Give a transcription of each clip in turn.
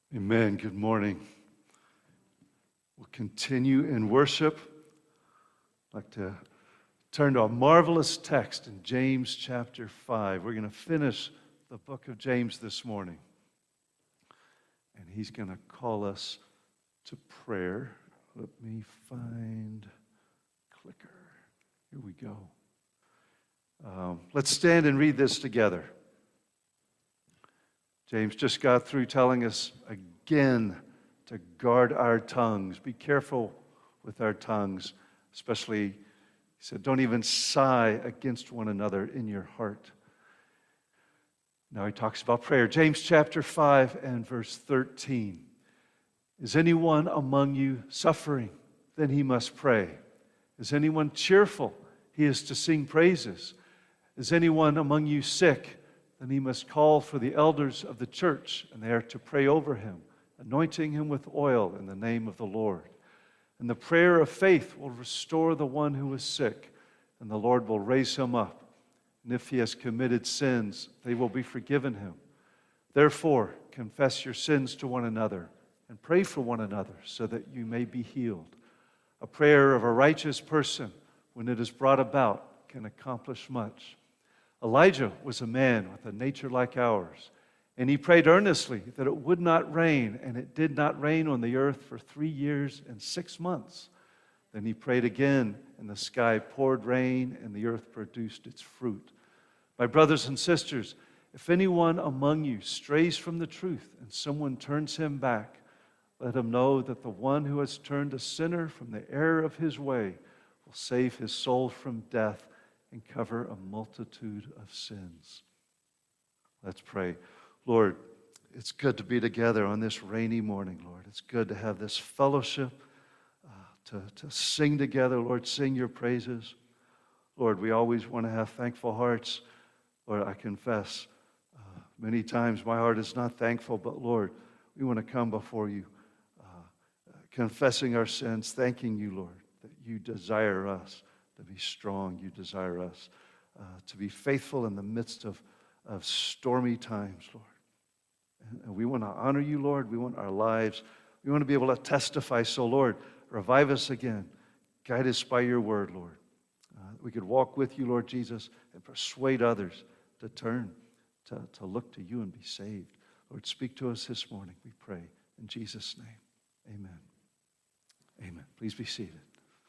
Amen. Good morning. We'll continue in worship. I'd like to turn to a marvelous text in James chapter 5. We're going to finish the book of James this morning. And he's going to call us to prayer. Let me find clicker. Here we go. Let's stand and read this together. James just got through telling us again to guard our tongues. Be careful with our tongues, especially, he said, don't even sigh against one another in your heart. Now he talks about prayer. James chapter 5 and verse 13. Is anyone among you suffering? Then he must pray. Is anyone cheerful? He is to sing praises. Is anyone among you sick? Then he must call for the elders of the church, and they are to pray over him, anointing him with oil in the name of the Lord. And the prayer of faith will restore the one who is sick, and the Lord will raise him up. And if he has committed sins, they will be forgiven him. Therefore, confess your sins to one another, and pray for one another, so that you may be healed. A prayer of a righteous person, when it is brought about, can accomplish much. Elijah was a man with a nature like ours, and he prayed earnestly that it would not rain, and it did not rain on the earth for 3 years and 6 months. Then he prayed again, and the sky poured rain, and the earth produced its fruit. My brothers and sisters, if anyone among you strays from the truth, and someone turns him back, let him know that the one who has turned a sinner from the error of his way will save his soul from death and cover a multitude of sins. Let's pray. Lord, it's good to be together on this rainy morning, Lord. It's good to have this fellowship, to sing together, Lord, sing your praises. Lord, we always want to have thankful hearts. Lord, I confess, many times my heart is not thankful, but Lord, we want to come before you, confessing our sins, thanking you, Lord, that you desire us to be strong. You desire us to be faithful in the midst of stormy times, Lord. And we want to honor you, Lord. We want our lives. We want to be able to testify. So, Lord, revive us again. Guide us by your word, Lord. We could walk with you, Lord Jesus, and persuade others to turn, to look to you and be saved. Lord, speak to us this morning, we pray. In Jesus' name, amen. Amen. Please be seated.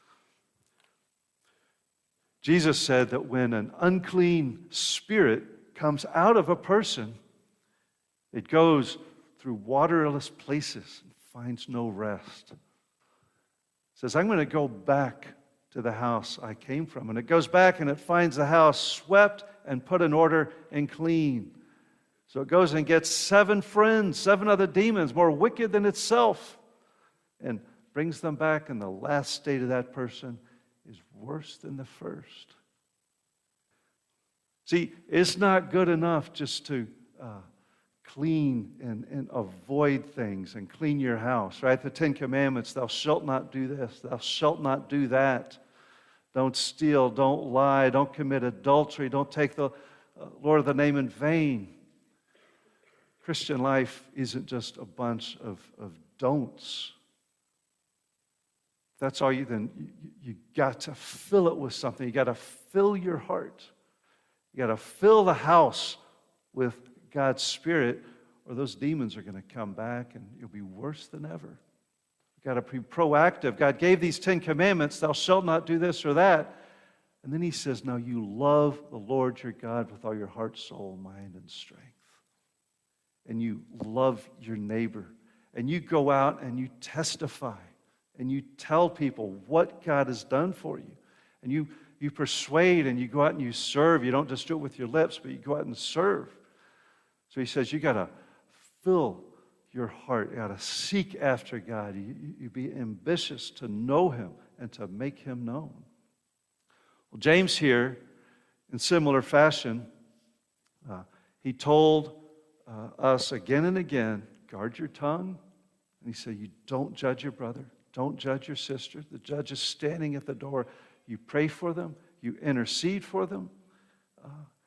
Jesus said that when an unclean spirit comes out of a person, it goes through waterless places and finds no rest. It says, I'm going to go back to the house I came from. And it goes back and it finds the house swept and put in order and clean. So it goes and gets 7 friends, 7 other demons, more wicked than itself, and brings them back, and the last state of that person is worse than the first. See, it's not good enough just to clean and avoid things and clean your house, right? The 10 Commandments, thou shalt not do this, thou shalt not do that. Don't steal, don't lie, don't commit adultery, don't take the Lord of the name in vain. Christian life isn't just a bunch of don'ts. That's all you got to fill it with something. You got to fill your heart. You got to fill the house with God's Spirit, or those demons are going to come back and you'll be worse than ever. You got to be proactive. God gave these 10 commandments, thou shalt not do this or that. And then he says, now you love the Lord your God with all your heart, soul, mind, and strength. And you love your neighbor. And you go out and you testify. And you tell people what God has done for you. And you persuade and you go out and you serve. You don't just do it with your lips, but you go out and serve. So he says you got to fill your heart. You got to seek after God. You be ambitious to know him and to make him known. Well, James here, in similar fashion, he told us again and again, guard your tongue. And he said, you don't judge your brother. Don't judge your sister. The judge is standing at the door. You pray for them. You intercede for them.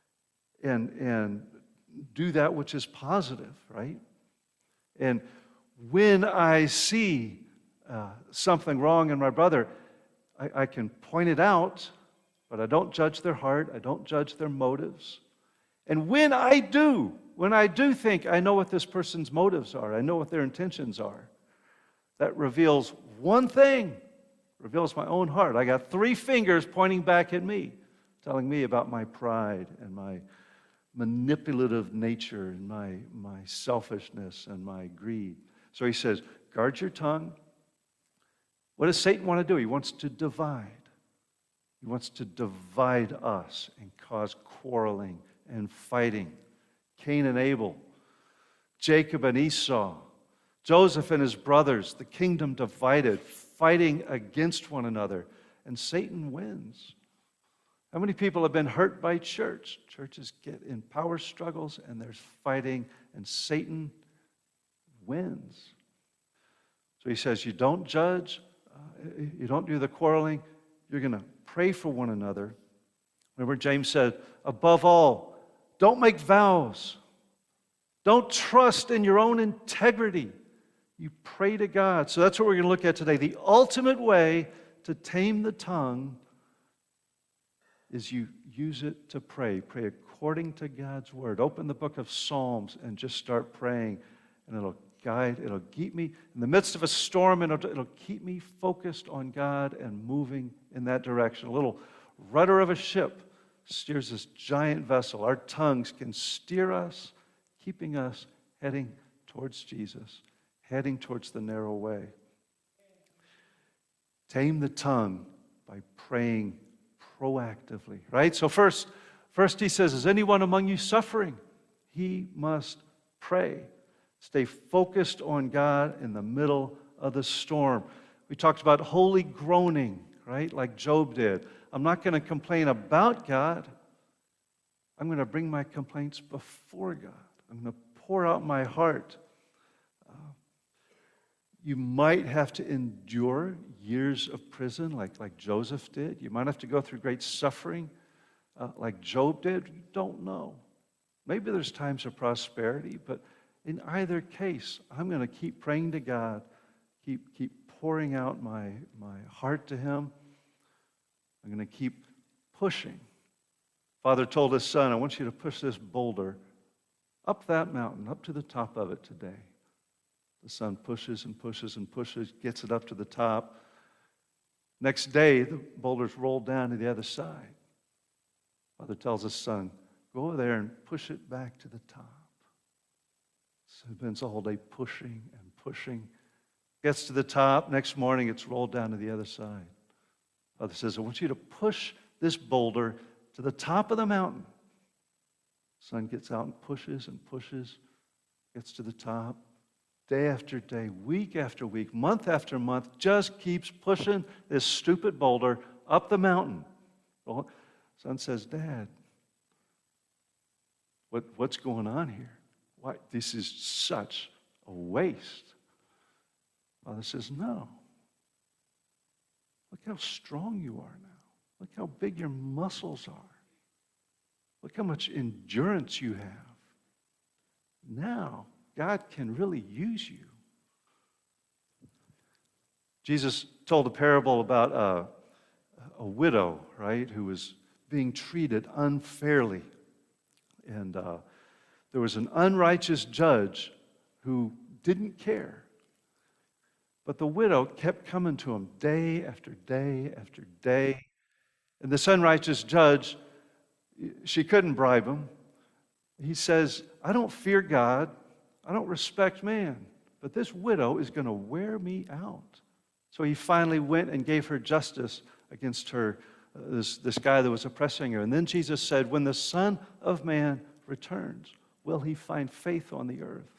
And do that which is positive, right? And when I see something wrong in my brother, I can point it out, but I don't judge their heart. I don't judge their motives. And when I do think I know what this person's motives are, I know what their intentions are, that reveals one thing, reveals my own heart. I got 3 fingers pointing back at me, telling me about my pride and my manipulative nature and my selfishness and my greed. So he says, guard your tongue. What does Satan want to do? He wants to divide. He wants to divide us and cause quarreling and fighting. Cain and Abel, Jacob and Esau, Joseph and his brothers, the kingdom divided, fighting against one another, and Satan wins. How many people have been hurt by church? Churches get in power struggles and there's fighting, and Satan wins. So he says, you don't judge, you don't do the quarreling, you're going to pray for one another. Remember, James said, above all, don't make vows. Don't trust in your own integrity. You pray to God. So that's what we're going to look at today. The ultimate way to tame the tongue is you use it to pray. Pray according to God's word. Open the book of Psalms and just start praying, and it'll guide, it'll keep me in the midst of a storm, and it'll keep me focused on God and moving in that direction. A little rudder of a ship steers this giant vessel. Our tongues can steer us, keeping us heading towards Jesus, heading towards the narrow way. Tame the tongue by praying proactively, right? So first he says, is anyone among you suffering? He must pray. Stay focused on God in the middle of the storm. We talked about holy groaning, right? Like Job did. I'm not going to complain about God. I'm going to bring my complaints before God. I'm going to pour out my heart. You might have to endure years of prison like Joseph did. You might have to go through great suffering like Job did. You don't know. Maybe there's times of prosperity, but in either case, I'm going to keep praying to God, keep pouring out my heart to Him. I'm going to keep pushing. Father told his son, I want you to push this boulder up that mountain, up to the top of it today. The son pushes and pushes and pushes, gets it up to the top. Next day, the boulder's rolled down to the other side. Father tells his son, go over there and push it back to the top. So he spends the whole day pushing and pushing. Gets to the top. Next morning, it's rolled down to the other side. Father says, I want you to push this boulder to the top of the mountain. Son gets out and pushes, gets to the top. Day after day, week after week, month after month, just keeps pushing this stupid boulder up the mountain. Well, son says, Dad, what's going on here? Why, this is such a waste. Father says, no. Look how strong you are now. Look how big your muscles are. Look how much endurance you have. Now, God can really use you. Jesus told a parable about a widow, right, who was being treated unfairly. And there was an unrighteous judge who didn't care. But the widow kept coming to him day after day after day. And this unrighteous judge, she couldn't bribe him. He says, I don't fear God. I don't respect man. But this widow is going to wear me out. So he finally went and gave her justice against her, this guy that was oppressing her. And then Jesus said, when the Son of Man returns, will he find faith on the earth?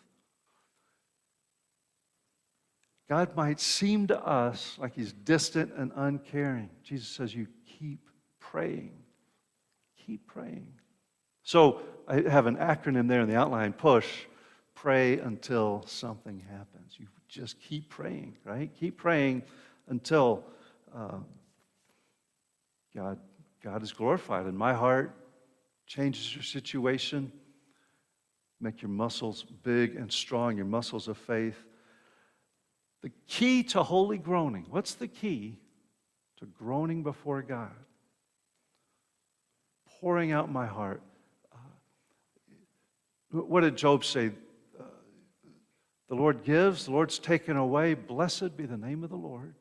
God might seem to us like he's distant and uncaring. Jesus says, you keep praying. Keep praying. So I have an acronym there in the outline, PUSH. Pray until something happens. You just keep praying, right? Keep praying until God is glorified in my heart, changes your situation, make your muscles big and strong, your muscles of faith. The key to holy groaning. What's the key to groaning before God? Pouring out my heart. What did Job say? The Lord gives, the Lord's taken away. Blessed be the name of the Lord.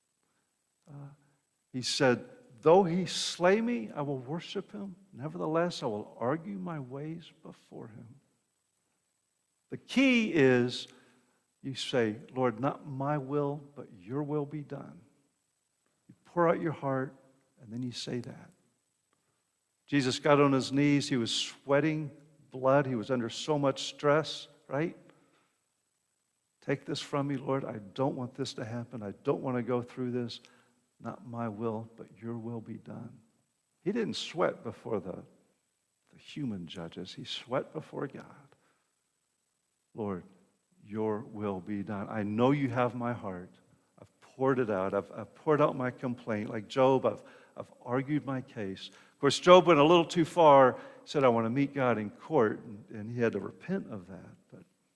He said, though he slay me, I will worship him. Nevertheless, I will argue my ways before him. The key is you say, Lord, not my will, but your will be done. You pour out your heart, and then you say that. Jesus got on his knees. He was sweating blood. He was under so much stress, right? Take this from me, Lord. I don't want this to happen. I don't want to go through this. Not my will, but your will be done. He didn't sweat before the human judges. He sweat before God. Lord, your will be done. I know you have my heart. I've poured it out. I've poured out my complaint. Like Job, I've argued my case. Of course, Job went a little too far. He said, I want to meet God in court, and he had to repent of that. But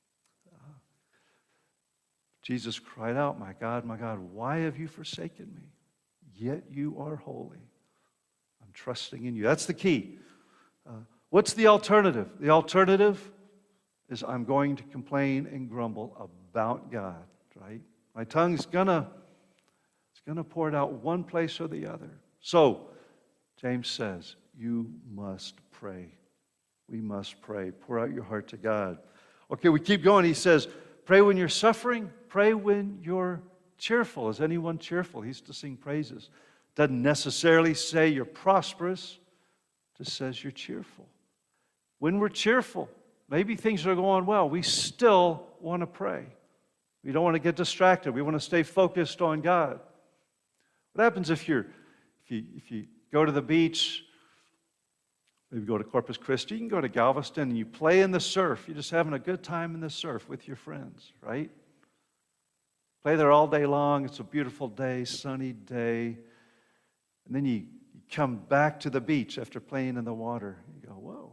Jesus cried out, my God, why have you forsaken me? Yet you are holy. I'm trusting in you. That's the key. What's the alternative? The alternative is I'm going to complain and grumble about God, right? My tongue's gonna pour it out one place or the other. So, James says, you must pray. We must pray. Pour out your heart to God. Okay, we keep going. He says, pray when you're suffering. Pray when you're cheerful. Is anyone cheerful? He used to sing praises. Doesn't necessarily say you're prosperous. Just says you're cheerful. When we're cheerful, maybe things are going well, we still want to pray. We don't want to get distracted. We want to stay focused on God. What happens if you go to the beach, maybe go to Corpus Christi, you can go to Galveston and you play in the surf. You're just having a good time in the surf with your friends, right? Play there all day long. It's a beautiful day, sunny day. And then you come back to the beach after playing in the water. You go, whoa.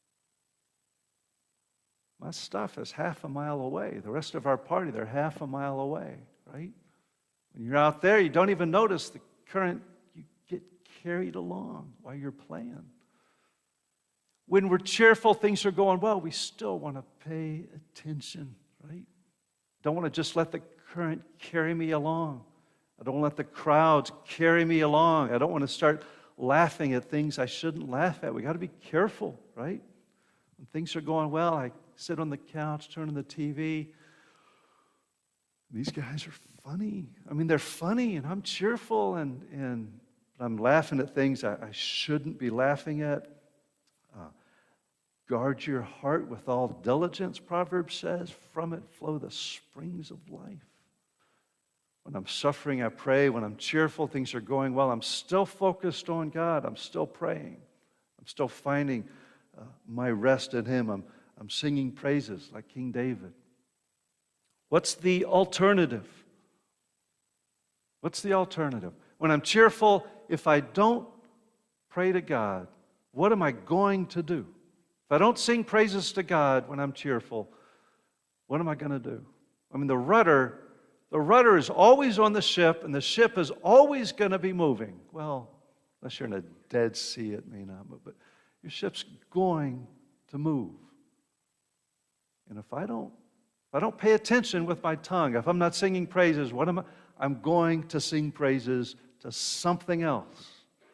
My stuff is half a mile away. The rest of our party, they're half a mile away, right? When you're out there, you don't even notice the current. You get carried along while you're playing. When we're cheerful, things are going well, we still want to pay attention, right? Don't want to just let the current carry me along. I don't let the crowds carry me along. I don't want to start laughing at things I shouldn't laugh at. We got to be careful, right? When things are going well, I sit on the couch, turn on the TV. These guys are funny. I mean, they're funny, and I'm cheerful, and I'm laughing at things I shouldn't be laughing at. Guard your heart with all diligence, Proverbs says. From it flow the springs of life. When I'm suffering, I pray. When I'm cheerful, things are going well. I'm still focused on God. I'm still praying. I'm still finding my rest in Him. I'm singing praises like King David. What's the alternative? What's the alternative? When I'm cheerful, if I don't pray to God, what am I going to do? If I don't sing praises to God when I'm cheerful, what am I going to do? I mean, the rudder is always on the ship, and the ship is always going to be moving. Well, unless you're in a Dead Sea, it may not move, but your ship's going to move. And if I don't pay attention with my tongue, if I'm not singing praises, what am I? I'm going to sing praises to something else.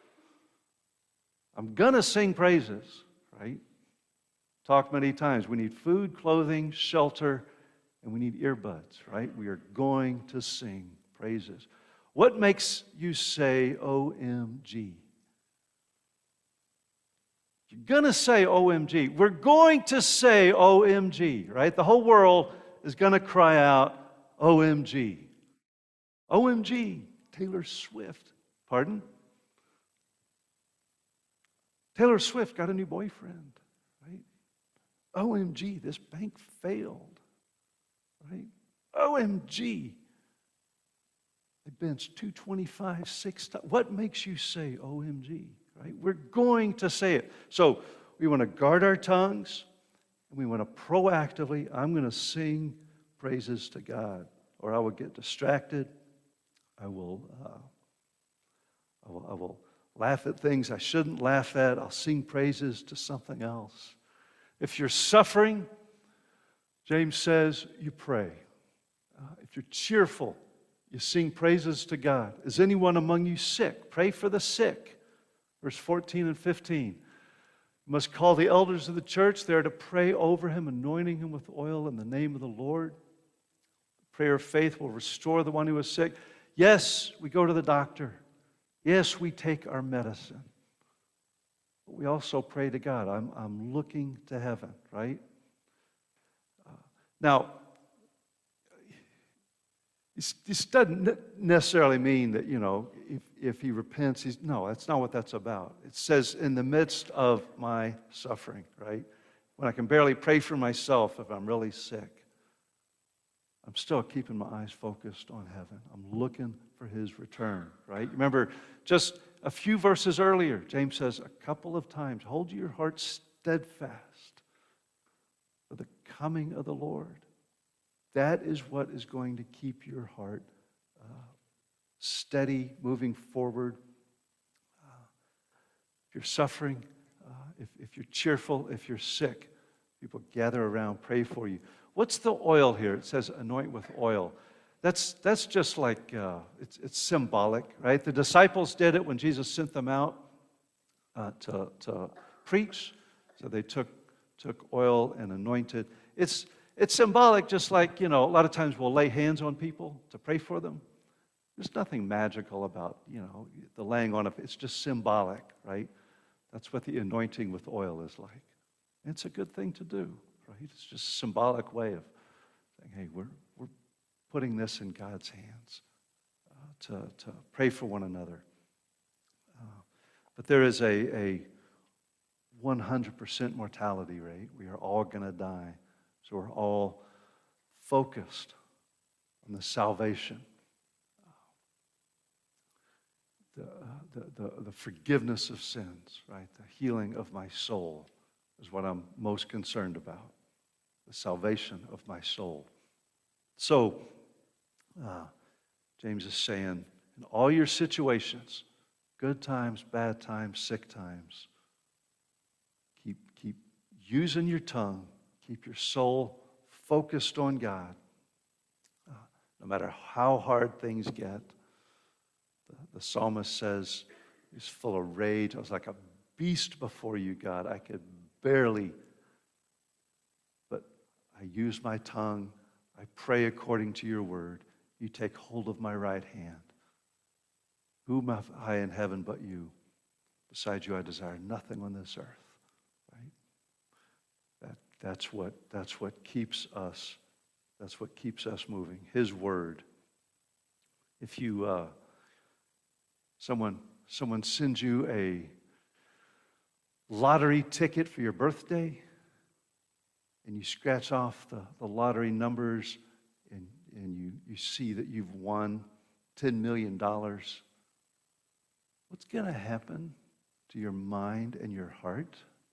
I'm going to sing praises, right? Talked many times. We need food, clothing, shelter, and we need earbuds, right? We are going to sing praises. What makes you say OMG? You're going to say OMG. We're going to say OMG, right? The whole world is going to cry out OMG. OMG, Taylor Swift. Pardon? Taylor Swift got a new boyfriend, right? OMG, this bank failed, right? OMG, they benched 225 6 times. What makes you say OMG, right? We're going to say it. So we want to guard our tongues, and we want to proactively, I'm going to sing praises to God. or I will get distracted. I will laugh at things I shouldn't laugh at. I'll sing praises to something else. If you're suffering, James says, you pray. If you're cheerful, you sing praises to God. Is anyone among you sick? Pray for the sick. Verse 14 and 15. You must call the elders of the church. They are to pray over him, anointing him with oil in the name of the Lord. The prayer of faith will restore the one who is sick. Yes, we go to the doctor. Yes, we take our medicine. But we also pray to God. I'm looking to heaven, right? Now, this doesn't necessarily mean that, if he repents, no, that's not what that's about. It says, in the midst of my suffering, right? When I can barely pray for myself if I'm really sick, I'm still keeping my eyes focused on heaven. I'm looking for his return, right? Remember, just a few verses earlier, James says a couple of times, hold your heart steadfast for the coming of the Lord. That is what is going to keep your heart steady, moving forward. If you're suffering, if you're cheerful, if you're sick, people gather around, pray for you. What's the oil here? It says anoint with oil. That's just like, it's symbolic, right? The disciples did it when Jesus sent them out to preach. So they took oil and anointed. It's symbolic, just like, a lot of times we'll lay hands on people to pray for them. There's nothing magical about, the laying on of it. It's just symbolic, right? That's what the anointing with oil is like. And it's a good thing to do, right? It's just a symbolic way of saying, hey, we're putting this in God's hands to pray for one another. But there is a 100% mortality rate. We are all going to die. So we're all focused on the salvation, the forgiveness of sins, right? The healing of my soul is what I'm most concerned about, the salvation of my soul. So, James is saying, in all your situations, good times, bad times, sick times, keep using your tongue. Keep your soul focused on God. No matter how hard things get. The psalmist says, he's full of rage. I was like a beast before you, God. I could barely. But I use my tongue. I pray according to your word. You take hold of my right hand. Whom have I in heaven but you? Besides you, I desire nothing on this earth. That's what keeps us. That's what keeps us moving. His word. If you someone sends you a lottery ticket for your birthday, and you scratch off the lottery numbers, and you see that you've won $10 million, what's going to happen to your mind and your heart?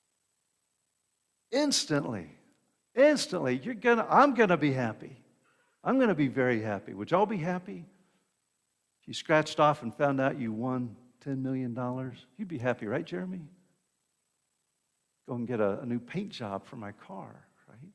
Instantly, I'm going to be happy. I'm going to be very happy. Would y'all be happy? If you scratched off and found out you won $10 million, you'd be happy, right, Jeremy? Go and get a new paint job for my car, right?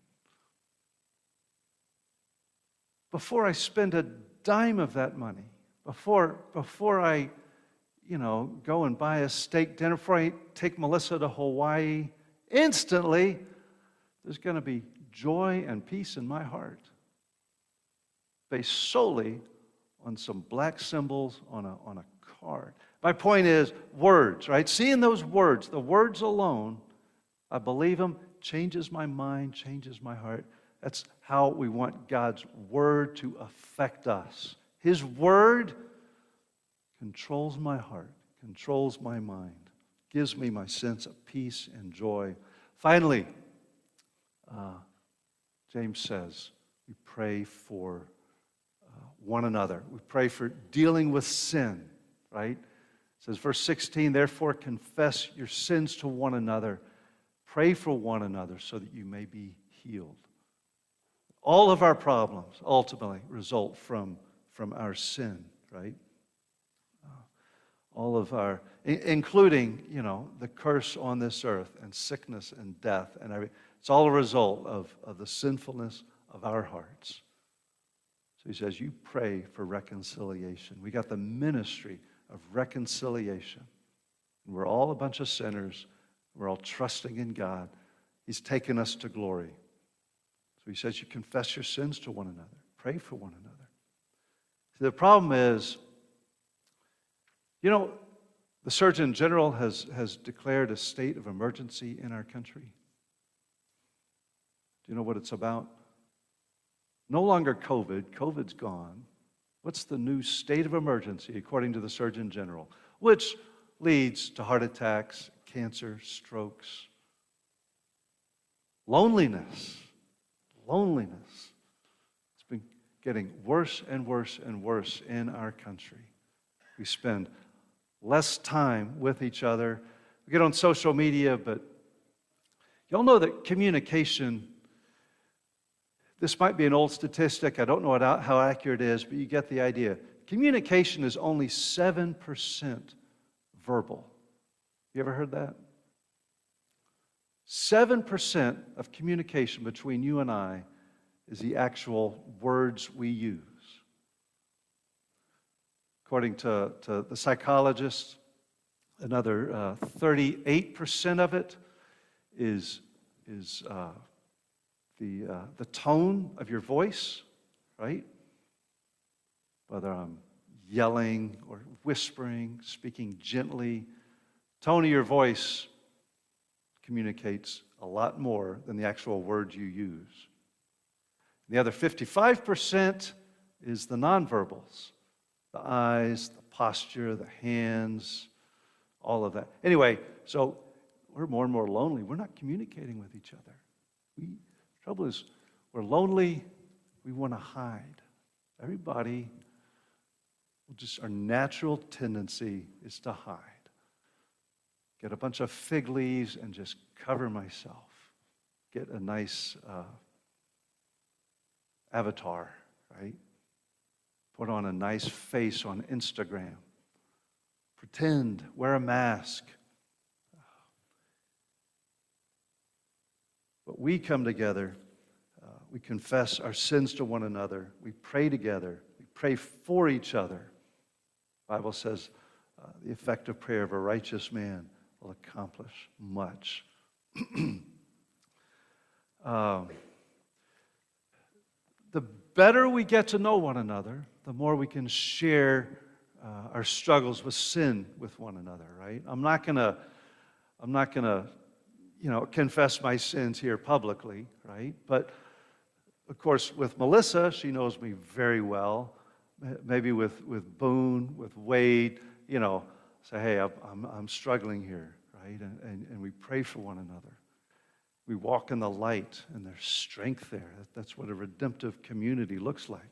Before I spend a dime of that money, before I, go and buy a steak dinner, before I take Melissa to Hawaii, instantly, there's going to be joy and peace in my heart based solely on some black symbols on a card. My point is words, right? Seeing those words, the words alone, I believe them, changes my mind, changes my heart. That's how we want God's word to affect us. His word controls my heart, controls my mind, gives me my sense of peace and joy. Finally, James says, we pray for one another. We pray for dealing with sin, right? It says, verse 16, therefore confess your sins to one another. Pray for one another so that you may be healed. All of our problems ultimately result from our sin, right? All of our, including, the curse on this earth and sickness and death and everything. It's all a result of the sinfulness of our hearts. So he says, you pray for reconciliation. We got the ministry of reconciliation. And we're all a bunch of sinners. We're all trusting in God. He's taken us to glory. So he says, you confess your sins to one another. Pray for one another. See, the problem is, the Surgeon General has declared a state of emergency in our country. Do you know what it's about? No longer COVID. COVID's gone. What's the new state of emergency according to the Surgeon General? Which leads to heart attacks, cancer, strokes, loneliness. Loneliness. It's been getting worse and worse and worse in our country. We spend less time with each other. We get on social media, but y'all know that communication, this might be an old statistic, I don't know how accurate it is, but you get the idea. Communication is only 7% verbal. You ever heard that? 7% of communication between you and I is the actual words we use. According to the psychologists, another 38% of it is the tone of your voice, right? Whether I'm yelling or whispering, speaking gently, tone of your voice communicates a lot more than the actual words you use. The other 55% is the nonverbals. The eyes, the posture, the hands, all of that. Anyway, so we're more and more lonely. We're not communicating with each other. The trouble is, we're lonely, we want to hide. Everybody, our natural tendency is to hide. Get a bunch of fig leaves and just cover myself. Get a nice avatar, right? Put on a nice face on Instagram. Pretend, wear a mask. But we come together, we confess our sins to one another, we pray together, we pray for each other. The Bible says the effective prayer of a righteous man will accomplish much. The better we get to know one another, the more we can share our struggles with sin with one another, right? I'm not gonna, confess my sins here publicly, right? But of course, with Melissa, she knows me very well. Maybe with Boone, with Wade, say, hey, I'm struggling here, right? And we pray for one another. We walk in the light, and there's strength there. That's what a redemptive community looks like.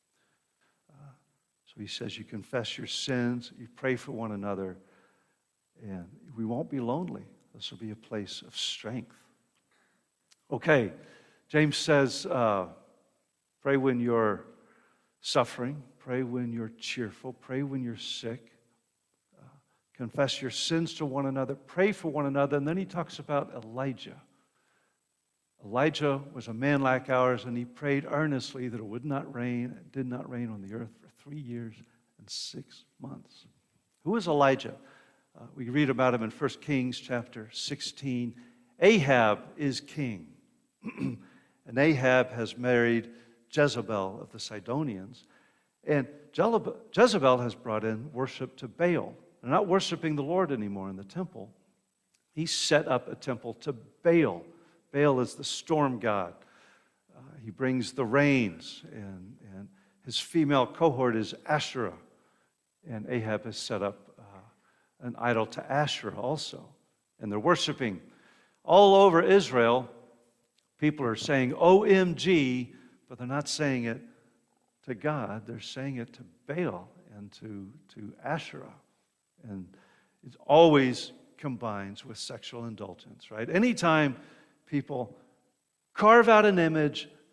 So he says, you confess your sins, you pray for one another, and we won't be lonely. This will be a place of strength. Okay, James says, pray when you're suffering, pray when you're cheerful, pray when you're sick. Confess your sins to one another, pray for one another, and then he talks about Elijah. Elijah was a man like ours, and he prayed earnestly that it would not rain. It did not rain on the earth for 3 years and 6 months. Who is Elijah? We read about him in 1 Kings chapter 16. Ahab is king, and Ahab has married Jezebel of the Sidonians, and Jezebel has brought in worship to Baal. They're not worshiping the Lord anymore in the temple. He set up a temple to Baal. Baal is the storm god. He brings the rains, and his female cohort is Asherah. And Ahab has set up an idol to Asherah also. And they're worshiping all over Israel. People are saying OMG, but they're not saying it to God. They're saying it to Baal and to Asherah. And it always combines with sexual indulgence, right? Anytime people carve out an image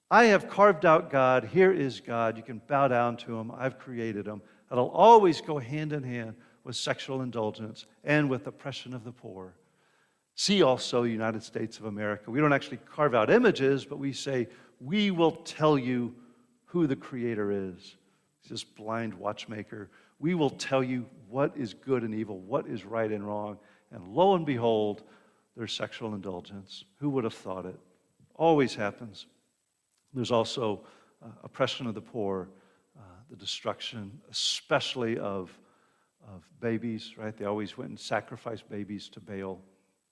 I have carved out God. Here is God. You can bow down to him. I've created him. It'll always go hand in hand with sexual indulgence and with oppression of the poor. See also United States of America. We don't actually carve out images, but we say, we will tell you who the Creator is. He's this blind watchmaker. We will tell you what is good and evil, what is right and wrong. And lo and behold, there's sexual indulgence. Who would have thought it? Always happens. There's also oppression of the poor, the destruction, especially of babies, right? They always went and sacrificed babies to Baal.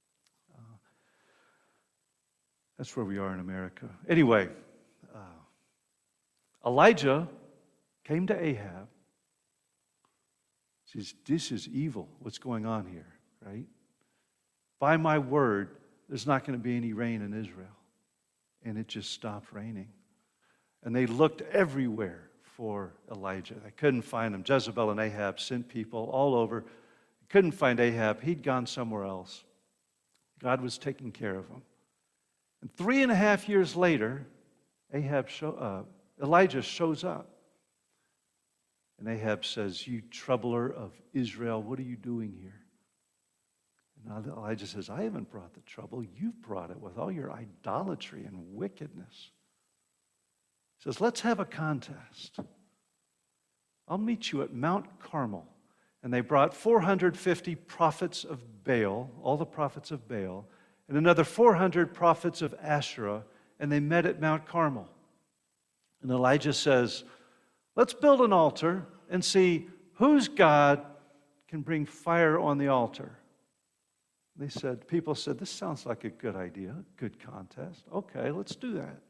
That's where we are in America. Anyway, Elijah came to Ahab. Says, this is evil, what's going on here, right? By my word, there's not going to be any rain in Israel. And it just stopped raining. And they looked everywhere for Elijah. They couldn't find him. Jezebel and Ahab sent people all over. Couldn't find Ahab. He'd gone somewhere else. God was taking care of him. And 3.5 years later, Elijah shows up. And Ahab says, you troubler of Israel, what are you doing here? And Elijah says, I haven't brought the trouble. You've brought it with all your idolatry and wickedness. He says, let's have a contest. I'll meet you at Mount Carmel. And they brought 450 prophets of Baal, all the prophets of Baal, and another 400 prophets of Asherah, and they met at Mount Carmel. And Elijah says, let's build an altar and see whose God can bring fire on the altar. People said, this sounds like a good idea, good contest. Okay, let's do that.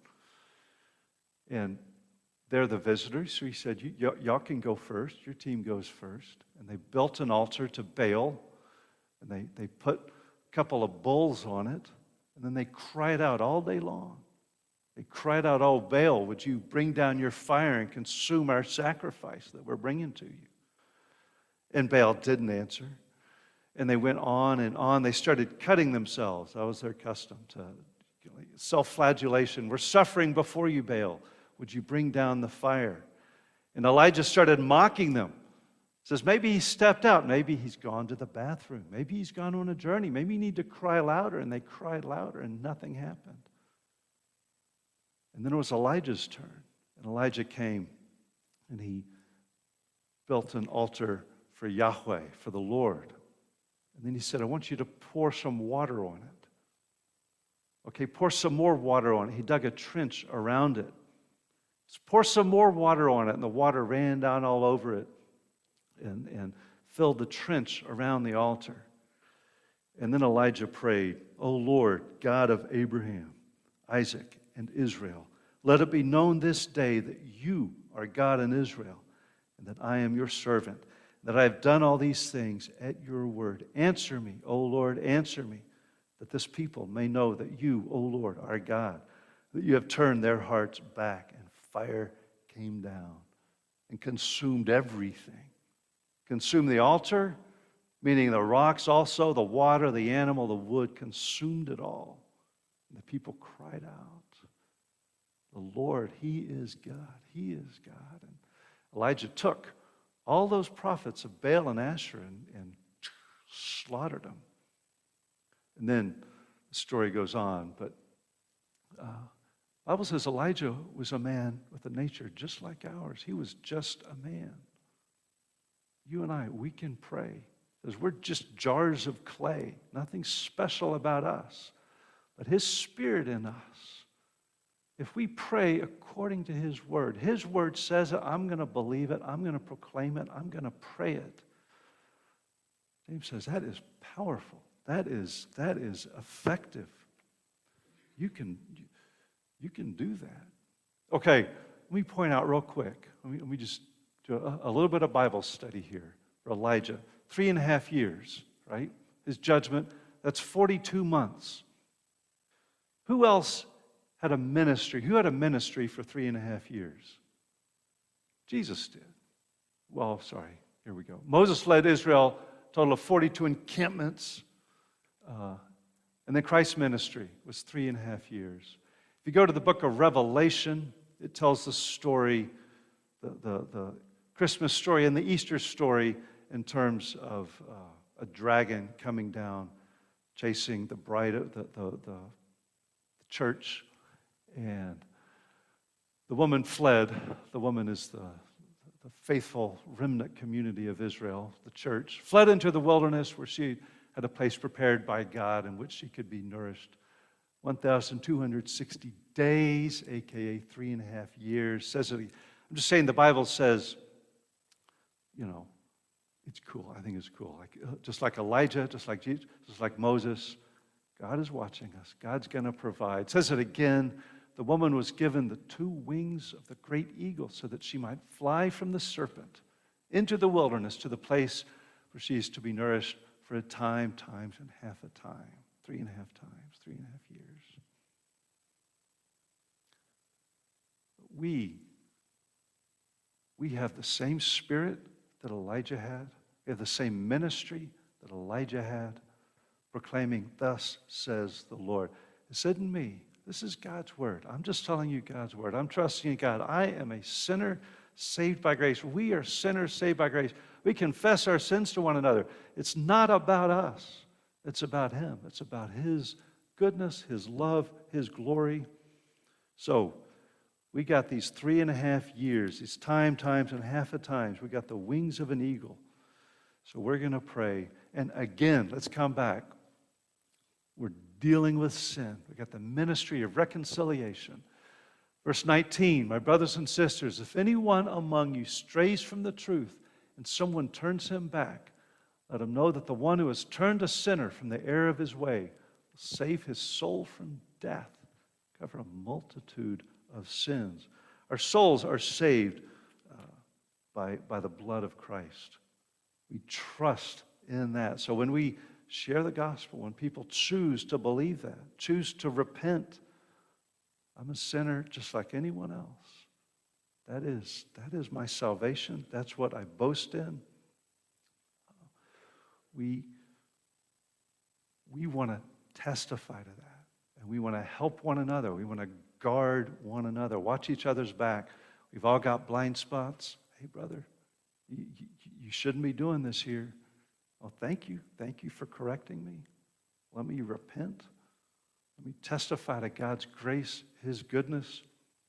And they're the visitors, so he said, y'all can go first. Your team goes first. And they built an altar to Baal, and they put a couple of bulls on it, and then they cried out all day long. They cried out, oh, Baal, would you bring down your fire and consume our sacrifice that we're bringing to you? And Baal didn't answer. And they went on and on. They started cutting themselves. That was their custom, to self-flagellation. We're suffering before you, Baal. Would you bring down the fire? And Elijah started mocking them. He says, maybe he stepped out. Maybe he's gone to the bathroom. Maybe he's gone on a journey. Maybe you need to cry louder. And they cried louder, and nothing happened. And then it was Elijah's turn. And Elijah came, and he built an altar for Yahweh, for the Lord. And then he said, I want you to pour some water on it. Okay, pour some more water on it. He dug a trench around it. Just pour some more water on it, and the water ran down all over it and filled the trench around the altar. And then Elijah prayed, O Lord, God of Abraham, Isaac, and Israel, let it be known this day that you are God in Israel, and that I am your servant, that I have done all these things at your word. Answer me, O Lord, answer me, that this people may know that you, O Lord, are God, that you have turned their hearts back. And fire came down and consumed everything. Consumed the altar, meaning the rocks also, the water, the animal, the wood, consumed it all. And the people cried out, the Lord, He is God. He is God. And Elijah took all those prophets of Baal and Asherah and slaughtered them. And then the story goes on, but the Bible says Elijah was a man with a nature just like ours. He was just a man. You and I, we can pray because we're just jars of clay. Nothing special about us, but His Spirit in us. If we pray according to His Word says it, I'm going to believe it, I'm going to proclaim it, I'm going to pray it. James says that is powerful. That is effective. You can do that. Okay, let me point out real quick. Let me just do a little bit of Bible study here for Elijah. 3.5 years, right? His judgment, that's 42 months. Who else had a ministry? Who had a ministry for 3.5 years? Jesus did. Well, sorry, here we go. Moses led Israel, a total of 42 encampments. And then Christ's ministry was 3.5 years. If you go to the book of Revelation, it tells the story, the Christmas story and the Easter story in terms of a dragon coming down, chasing the bride of the church. And the woman fled. The woman is the faithful remnant community of Israel, the church, fled into the wilderness where she had a place prepared by God in which she could be nourished. 1,260 days, a.k.a. 3.5 years. Says it. I'm just saying the Bible says, it's cool. I think it's cool. Just like Elijah, just like Jesus, just like Moses, God is watching us. God's going to provide. It says it again. The woman was given the 2 wings of the great eagle so that she might fly from the serpent into the wilderness to the place where she is to be nourished for a time, times, and half a time. 3.5 times, 3.5 years. We have the same spirit that Elijah had. We have the same ministry that Elijah had, proclaiming, "Thus says the Lord." It's in me. This is God's word. I'm just telling you God's word. I'm trusting in God. I am a sinner saved by grace. We are sinners saved by grace. We confess our sins to one another. It's not about us. It's about Him. It's about His goodness, His love, His glory. So, we got these 3.5 years, these times, and half a times. We got the wings of an eagle. So we're going to pray. And again, let's come back. We're dealing with sin. We got the ministry of reconciliation. Verse 19, my brothers and sisters, if anyone among you strays from the truth and someone turns him back, let him know that the one who has turned a sinner from the error of his way will save his soul from death, cover a multitude of sins. Our souls are saved by the blood of Christ. We trust in that. So when we share the gospel, when people choose to believe that, choose to repent, I'm a sinner just like anyone else. That is my salvation. That's what I boast in. We want to testify to that. And we want to help one another. We want to guard one another. Watch each other's back. We've all got blind spots. Hey, brother, you shouldn't be doing this here. Oh, thank you. Thank you for correcting me. Let me repent. Let me testify to God's grace, His goodness.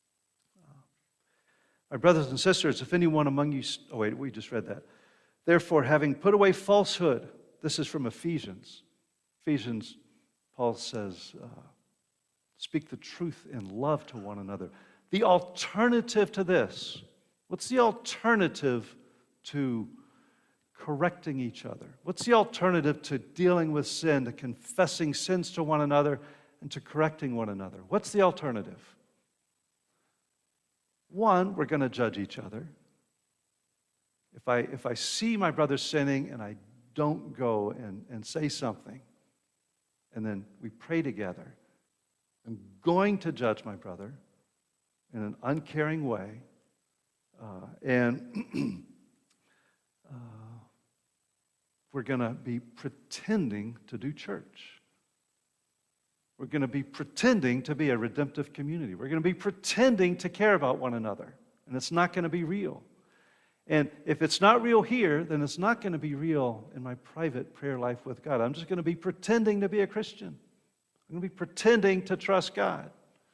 My brothers and sisters, if anyone among you... Oh, wait, we just read that. Therefore, having put away falsehood, this is from Ephesians. Ephesians, Paul says, speak the truth in love to one another. The alternative to this, what's the alternative to correcting each other? What's the alternative to dealing with sin, to confessing sins to one another, and to correcting one another? What's the alternative? One, we're going to judge each other. If I see my brother sinning and I don't go and say something, and then we pray together, I'm going to judge my brother in an uncaring way, and we're going to be pretending to do church. We're going to be pretending to be a redemptive community. We're going to be pretending to care about one another, and it's not going to be real. And if it's not real here, then it's not going to be real in my private prayer life with God. I'm just going to be pretending to be a Christian. I'm going to be pretending to trust God.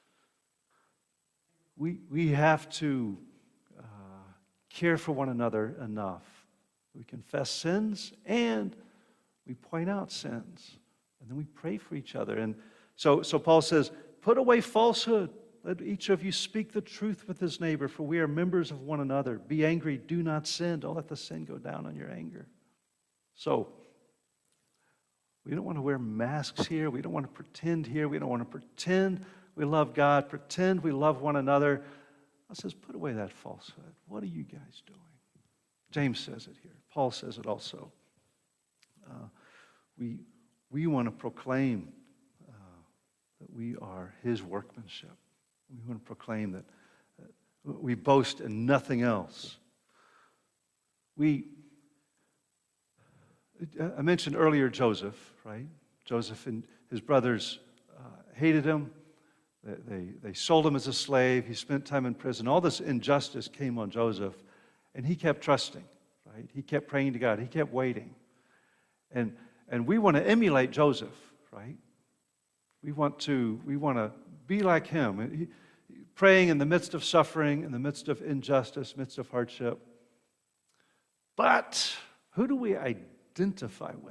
We have to care for one another enough. We confess sins and we point out sins. And then we pray for each other. And so Paul says, put away falsehood. Let each of you speak the truth with his neighbor, for we are members of one another. Be angry, do not sin. Don't let the sin go down on your anger. So, we don't want to wear masks here. We don't want to pretend here. We don't want to pretend we love God, pretend we love one another. Paul says, put away that falsehood. What are you guys doing? James says it here. Paul says it also. We want to proclaim that we are his workmanship. We want to proclaim that we boast in nothing else. I mentioned earlier Joseph, right? Joseph and his brothers hated him. They sold him as a slave. He spent time in prison. All this injustice came on Joseph, and he kept trusting, right? He kept praying to God. He kept waiting. And we want to emulate Joseph, right? We want to be like him, praying in the midst of suffering, in the midst of injustice, midst of hardship. But who do we identify with?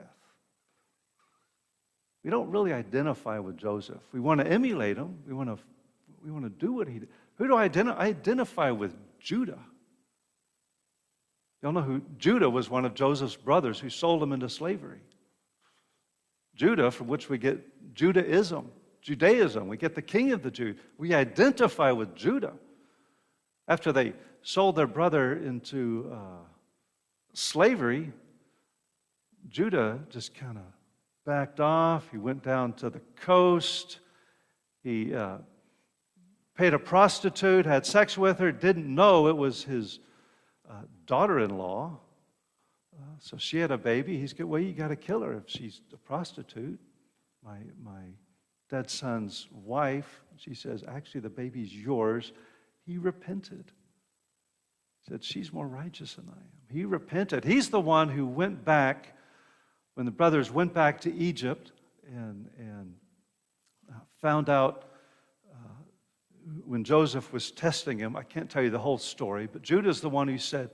We don't really identify with Joseph. We want to emulate him. We want to do what he did. Who do I identify? I identify with Judah. Y'all know who Judah was, one of Joseph's brothers who sold him into slavery. Judah, from which we get Judaism. We get the king of the Jews. We identify with Judah. After they sold their brother into slavery, Judah just kind of backed off. He went down to the coast. He paid a prostitute, had sex with her, didn't know it was his daughter-in-law. So she had a baby. He's good. Well, you got to kill her if she's a prostitute. My dead son's wife. She says, actually, the baby's yours. He repented. Said, she's more righteous than I am. He repented. He's the one who went back when the brothers went back to Egypt and found out when Joseph was testing him. I can't tell you the whole story, but Judah's the one who said,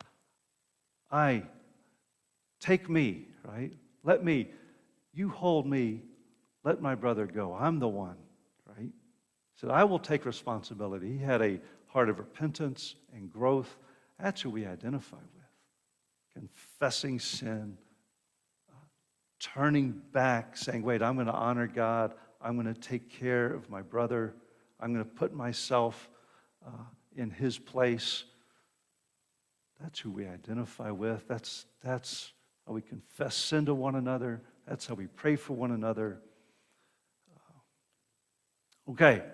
take me, right? You hold me, let my brother go. I'm the one, right? He said, I will take responsibility. He had a heart of repentance and growth. That's who we identify with. Confessing sin, turning back, saying, wait, I'm going to honor God. I'm going to take care of my brother. I'm going to put myself in his place. That's who we identify with. That's how we confess sin to one another. That's how we pray for one another. Okay.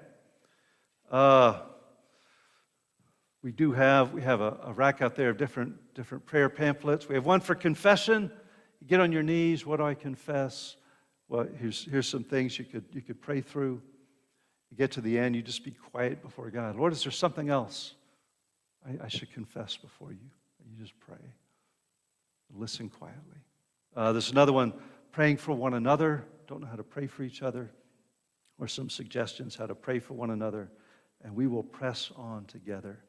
We have a rack out there of different prayer pamphlets. We have one for confession. You get on your knees. What do I confess? Well, here's some things you could pray through. You get to the end, you just be quiet before God. Lord, is there something else I should confess before you? You just pray. Listen quietly. There's another one, praying for one another. Don't know how to pray for each other. Or some suggestions how to pray for one another. And we will press on together.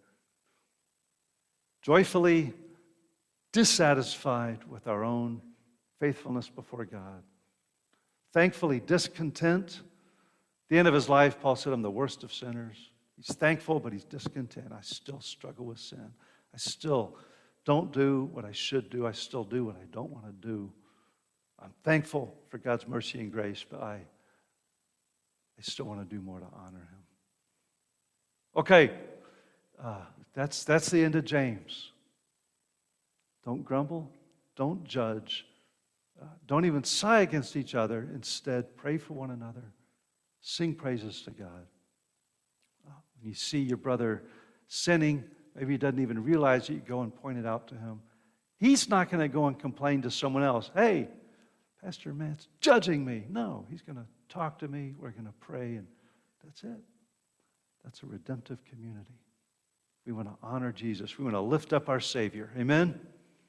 Joyfully dissatisfied with our own faithfulness before God. Thankfully discontent. At the end of his life, Paul said, I'm the worst of sinners. He's thankful, but he's discontent. I still struggle with sin. I still don't do what I should do. I still do what I don't want to do. I'm thankful for God's mercy and grace, but I still want to do more to honor him. Okay, that's the end of James. Don't grumble. Don't judge. Don't even sigh against each other. Instead, pray for one another. Sing praises to God. When you see your brother sinning, maybe he doesn't even realize it, you go and point it out to him. He's not going to go and complain to someone else. Hey, Pastor Matt's judging me. No, he's going to talk to me. We're going to pray, and that's it. That's a redemptive community. We want to honor Jesus. We want to lift up our Savior. Amen?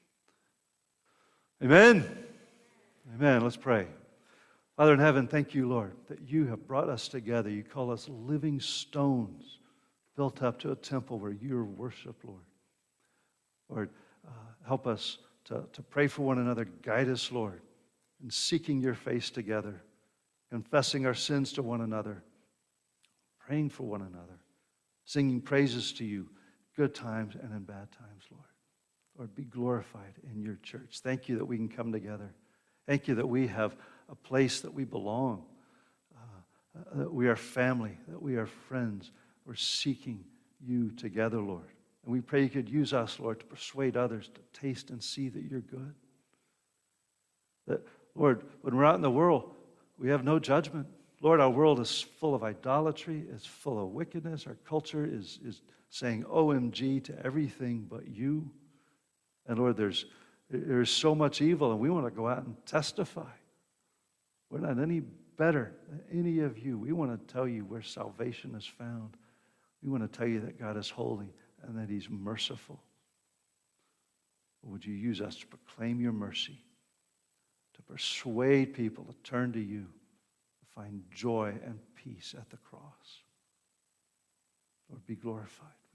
Amen? Amen. Let's pray. Father in heaven, thank you, Lord, that you have brought us together. You call us living stones built up to a temple where you are worshiped, Lord. Lord, help us to pray for one another. Guide us, Lord, in seeking your face together, confessing our sins to one another, praying for one another, singing praises to you, good times and in bad times, Lord. Lord, be glorified in your church. Thank you that we can come together. Thank you that we have a place that we belong, that we are family, that we are friends. We're seeking you together, Lord. And we pray you could use us, Lord, to persuade others to taste and see that you're good. That, Lord, when we're out in the world, we have no judgment. Lord, our world is full of idolatry. It's full of wickedness. Our culture is saying OMG to everything but you. And Lord, there's so much evil, and we want to go out and testify. We're not any better than any of you. We want to tell you where salvation is found. We want to tell you that God is holy and that He's merciful. Would you use us to proclaim your mercy, to persuade people to turn to you, to find joy and peace at the cross? Lord, be glorified.